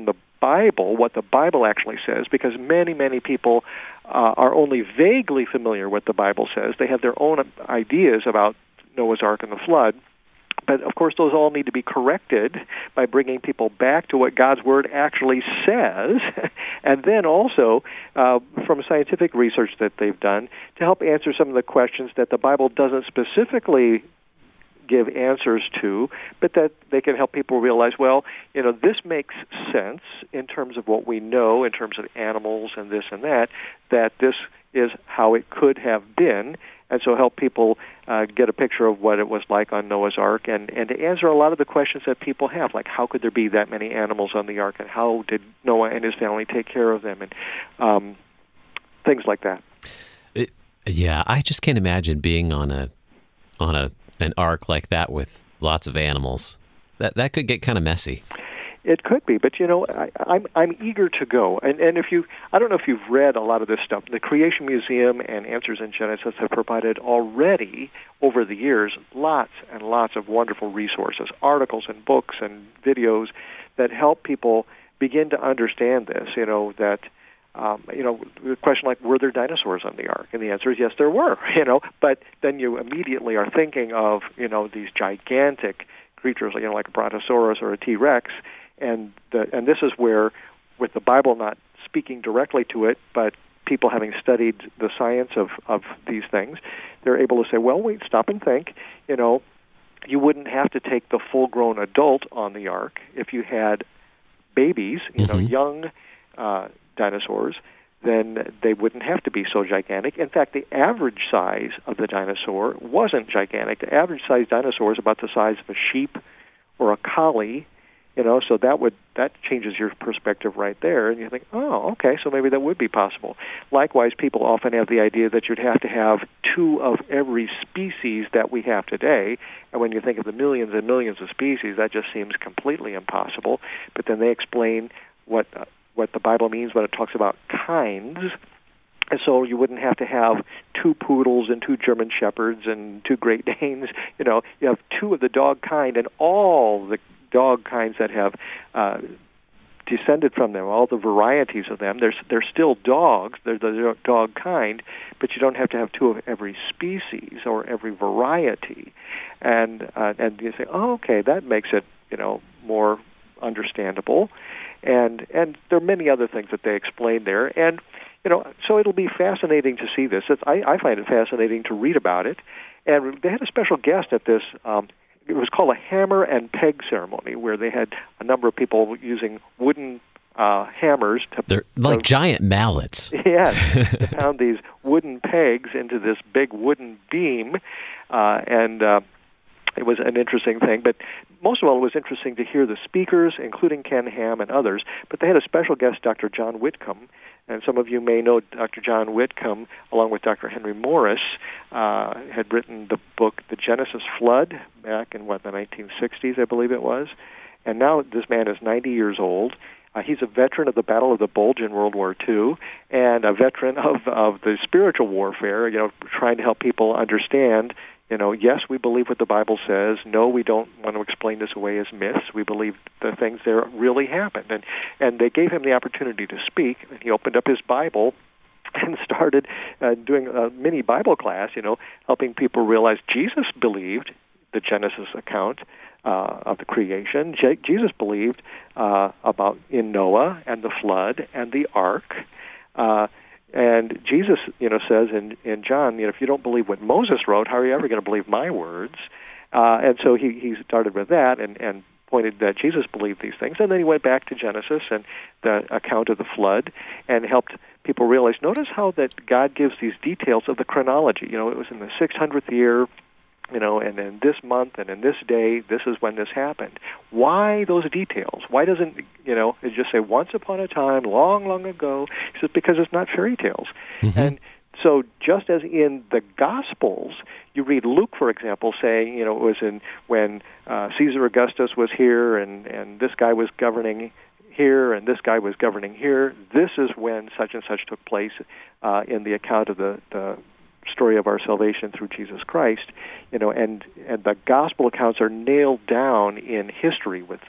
Bible, what the Bible actually says, because many, many people uh, are only vaguely familiar with the Bible says. They have their own ideas about Noah's Ark and the flood. But, of course, those all need to be corrected by bringing people back to what God's Word actually says, and then also uh, from scientific research that they've done to help answer some of the questions that the Bible doesn't specifically give answers to, but that they can help people realize, well, you know, this makes sense in terms of what we know, in terms of animals and this and that, that this is how it could have been, and so help people uh, get a picture of what it was like on Noah's Ark, and, and to answer a lot of the questions that people have, like how could there be that many animals on the Ark, and how did Noah and his family take care of them, and um, things like that. It, yeah, I just can't imagine being on a on a an ark like that with lots of animals. That that could get kind of messy. It could be, but you know, I, I'm I'm eager to go. And and if you, I don't know if you've read a lot of this stuff. The Creation Museum and Answers in Genesis have provided already over the years lots and lots of wonderful resources, articles and books and videos that help people begin to understand this. You know that. Um, you know, the question like, were there dinosaurs on the Ark? And the answer is yes, there were, you know, but then you immediately are thinking of, you know, these gigantic creatures, you know, like a Brontosaurus or a T-Rex, and the, and this is where, with the Bible not speaking directly to it, but people having studied the science of, of these things, they're able to say, well, wait, stop and think, you know, you wouldn't have to take the full-grown adult on the Ark if you had babies, you mm-hmm. know, young uh dinosaurs, then they wouldn't have to be so gigantic. In fact, the average size of the dinosaur wasn't gigantic. The average size dinosaur is about the size of a sheep or a collie, you know, so that would that changes your perspective right there, and you think, oh, okay, so maybe that would be possible. Likewise, people often have the idea that you'd have to have two of every species that we have today, and when you think of the millions and millions of species, that just seems completely impossible. But then they explain what uh, what the Bible means when it talks about kinds. And so you wouldn't have to have two poodles and two German shepherds and two Great Danes. You know, you have two of the dog kind, and all the dog kinds that have uh, descended from them, all the varieties of them. They're, they're still dogs. They're the dog kind, but you don't have to have two of every species or every variety. And uh, and you say, oh, okay, that makes it, you know, more understandable. And and there are many other things that they explain there. And, you know, so it'll be fascinating to see this. It's, I, I find it fascinating to read about it. And they had a special guest at this, um, it was called a hammer and peg ceremony, where they had a number of people using wooden uh, hammers. To, They're like to, giant mallets. Yes. They found these wooden pegs into this big wooden beam, uh, and uh, it was an interesting thing. But most of all, it was interesting to hear the speakers, including Ken Ham and others. But they had a special guest, Doctor John Whitcomb. And some of you may know Doctor John Whitcomb, along with Doctor Henry Morris, uh, had written the book The Genesis Flood back in, what, the nineteen sixties, I believe it was. And now this man is ninety years old. Uh, he's a veteran of the Battle of the Bulge in World War Two, and a veteran of, of the spiritual warfare, you know, trying to help people understand, you know, yes, we believe what the Bible says. No, we don't want to explain this away as myths. We believe the things there really happened. And, and they gave him the opportunity to speak, and he opened up his Bible and started uh, doing a mini Bible class, you know, helping people realize Jesus believed the Genesis account uh, of the creation. Je- Jesus believed uh, about in Noah and the flood and the ark. Uh, and Jesus, you know, says in, in John, you know, if you don't believe what Moses wrote, how are you ever going to believe my words? Uh, and so he, he started with that and, and pointed that Jesus believed these things. And then he went back to Genesis and the account of the flood and helped people realize, notice how that God gives these details of the chronology. You know, it was in the six hundredth year, you know, and in this month and in this day, this is when this happened. Why those details? Why doesn't, you know, it just say once upon a time, long, long ago? He says, because it's not fairy tales. Mm-hmm. And so just as in the Gospels, you read Luke, for example, saying, you know, it was in when uh, Caesar Augustus was here and, and this guy was governing here and this guy was governing here. This is when such and such took place uh, in the account of the, the story of our salvation through Jesus Christ. You know, and, and the Gospel accounts are nailed down in history with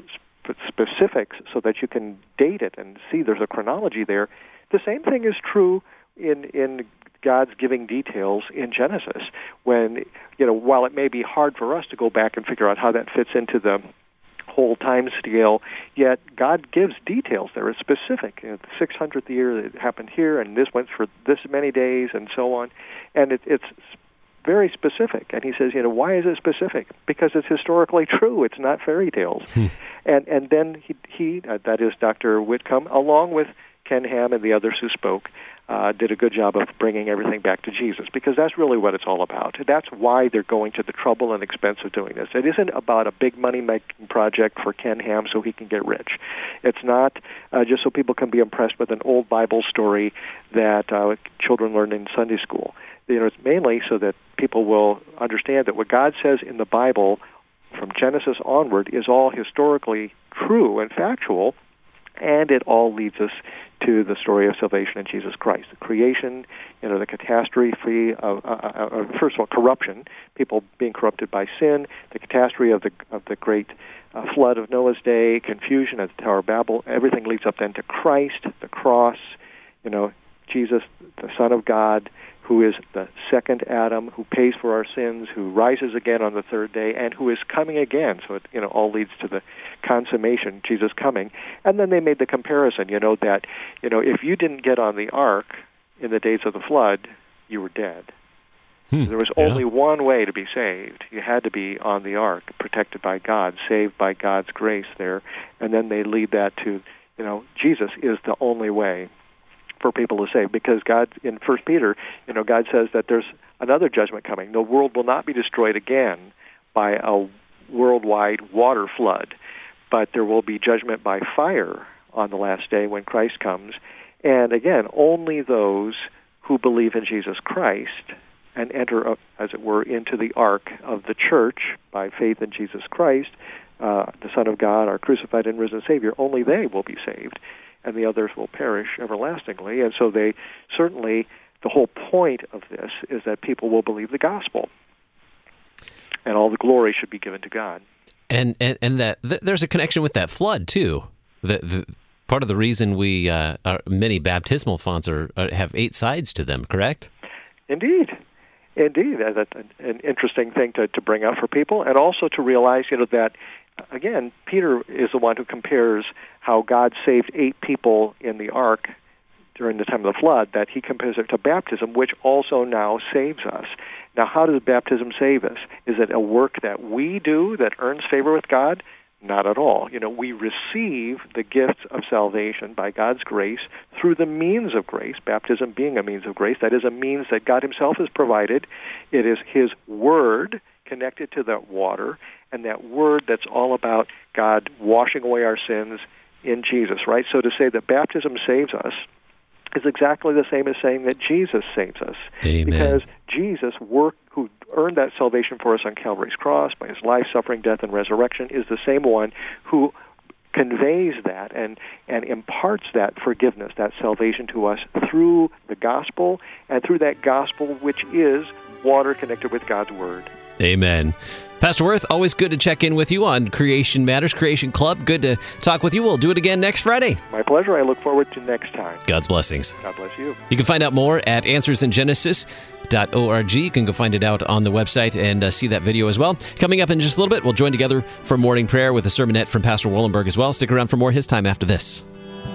specifics so that you can date it and see there's a chronology there. The same thing is true in in God's giving details in Genesis, when, you know, while it may be hard for us to go back and figure out how that fits into the whole time scale, yet God gives details there. It's specific. You know, the six hundredth year it happened here, and this went for this many days, and so on. And it, it's very specific. And he says, you know, why is it specific? Because it's historically true. It's not fairy tales. and and then he, he uh, that is Doctor Whitcomb, along with Ken Ham and the others who spoke, uh, did a good job of bringing everything back to Jesus, because that's really what it's all about. That's why they're going to the trouble and expense of doing this. It isn't about a big money-making project for Ken Ham so he can get rich. It's not uh, just so people can be impressed with an old Bible story that uh, children learn in Sunday school. You know, it's mainly so that people will understand that what God says in the Bible from Genesis onward is all historically true and factual, and it all leads us to the story of salvation in Jesus Christ. The creation, you know, the catastrophe of, uh, uh, first of all, corruption, people being corrupted by sin, the catastrophe of the of the great uh, flood of Noah's day, confusion at the Tower of Babel. Everything leads up then to Christ, the cross, you know, Jesus, the Son of God, who is the second Adam, who pays for our sins, who rises again on the third day, and who is coming again. So it, you know, all leads to the consummation, Jesus coming. And then they made the comparison, you know, that, you know, if you didn't get on the ark in the days of the flood, you were dead. Hmm, there was yeah. only one way to be saved. You had to be on the ark, protected by God, saved by God's grace there. And then they lead that to, you know, Jesus is the only way for people to save, because God, in First Peter, you know, God says that there's another judgment coming. The world will not be destroyed again by a worldwide water flood, but there will be judgment by fire on the last day when Christ comes. And again, only those who believe in Jesus Christ and enter, as it were, into the ark of the church by faith in Jesus Christ, uh, the Son of God, our crucified and risen Savior, only they will be saved, and the others will perish everlastingly. And so they certainly, the whole point of this is that people will believe the gospel, and all the glory should be given to God. And and, and that th- there's a connection with that flood too. The, the part of the reason we uh, are, many baptismal fonts are, are have eight sides to them, correct? Indeed. Indeed, that's an interesting thing to, to bring up for people, and also to realize, you know, that, again, Peter is the one who compares how God saved eight people in the ark during the time of the flood, that he compares it to baptism, which also now saves us. Now, how does baptism save us? Is it a work that we do that earns favor with God? Not at all. You know, we receive the gifts of salvation by God's grace through the means of grace, baptism being a means of grace. That is a means that God himself has provided. It is his word connected to that water, and that word that's all about God washing away our sins in Jesus, right? So to say that baptism saves us is exactly the same as saying that Jesus saves us. Amen. Because Jesus, work, who earned that salvation for us on Calvary's cross by his life, suffering, death, and resurrection, is the same one who conveys that and, and imparts that forgiveness, that salvation to us through the gospel, and through that gospel which is water connected with God's word. Amen. Pastor Wirth, always good to check in with you on Creation Matters, Creation Club. Good to talk with you. We'll do it again next Friday. My pleasure. I look forward to next time. God's blessings. God bless you. You can find out more at answers in genesis dot org. You can go find it out on the website and uh, see that video as well. Coming up in just a little bit, we'll join together for morning prayer with a sermonette from Pastor Wollenberg as well. Stick around for more his time after this.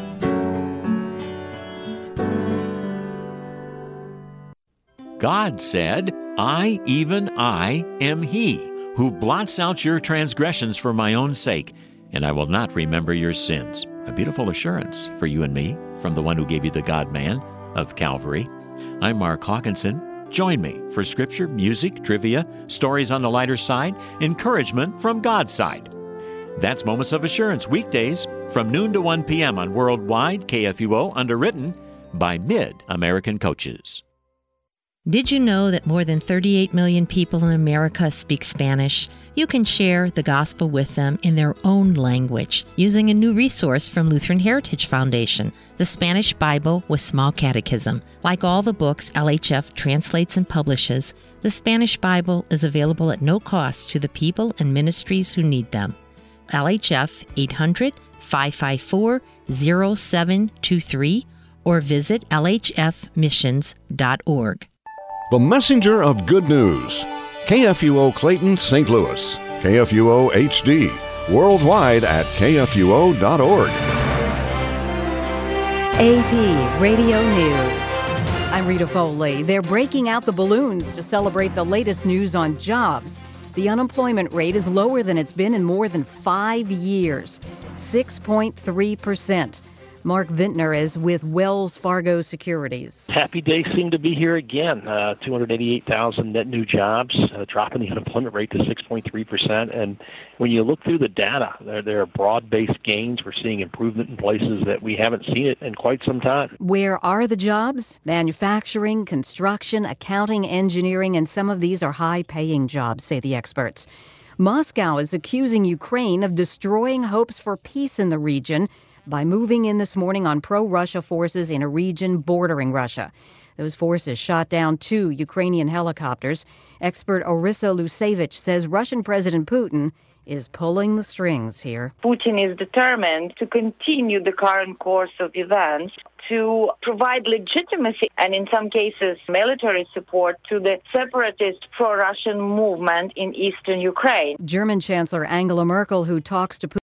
God said, I, even I, am he, who blots out your transgressions for my own sake, and I will not remember your sins. A beautiful assurance for you and me from the one who gave you the God-man of Calvary. I'm Mark Hawkinson. Join me for scripture, music, trivia, stories on the lighter side, encouragement from God's side. That's Moments of Assurance, weekdays from noon to one p.m. on Worldwide K F U O, underwritten by Mid-American Coaches. Did you know that more than thirty-eight million people in America speak Spanish? You can share the gospel with them in their own language using a new resource from Lutheran Heritage Foundation, the Spanish Bible with Small Catechism. Like all the books L H F translates and publishes, the Spanish Bible is available at no cost to the people and ministries who need them. L H F eight hundred, five five four, zero seven two three or visit L H F missions dot org. The messenger of good news. K F U O Clayton, Saint Louis. K F U O H D. Worldwide at K F U O dot org. A P Radio News. I'm Rita Foley. They're breaking out the balloons to celebrate the latest news on jobs. The unemployment rate is lower than it's been in more than five years, six point three percent. Mark Vintner is with Wells Fargo Securities. Happy days seem to be here again. Uh, two hundred eighty-eight thousand net new jobs, uh, dropping the unemployment rate to six point three percent. And when you look through the data, there, there are broad-based gains. We're seeing improvement in places that we haven't seen it in quite some time. Where are the jobs? Manufacturing, construction, accounting, engineering, and some of these are high-paying jobs, say the experts. Moscow is accusing Ukraine of destroying hopes for peace in the region by moving in this morning on pro-Russia forces in a region bordering Russia. Those forces shot down two Ukrainian helicopters. Expert Orissa Lusevich says Russian President Putin is pulling the strings here. Putin is determined to continue the current course of events, to provide legitimacy and, in some cases, military support to the separatist pro-Russian movement in eastern Ukraine. German Chancellor Angela Merkel, who talks to Putin